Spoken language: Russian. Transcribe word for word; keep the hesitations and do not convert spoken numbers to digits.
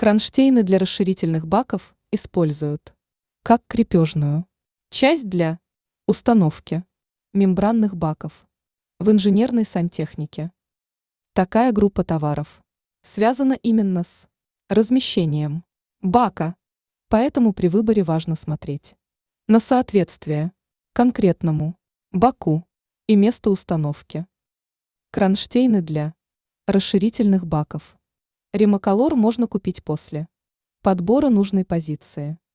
Кронштейны для расширительных баков используют как крепежную часть для установки мембранных баков в инженерной сантехнике. Такая группа товаров связана именно с размещением бака, поэтому при выборе важно смотреть на соответствие конкретному баку и месту установки. Кронштейны для расширительных баков. Ремоколор можно купить после подбора нужной позиции.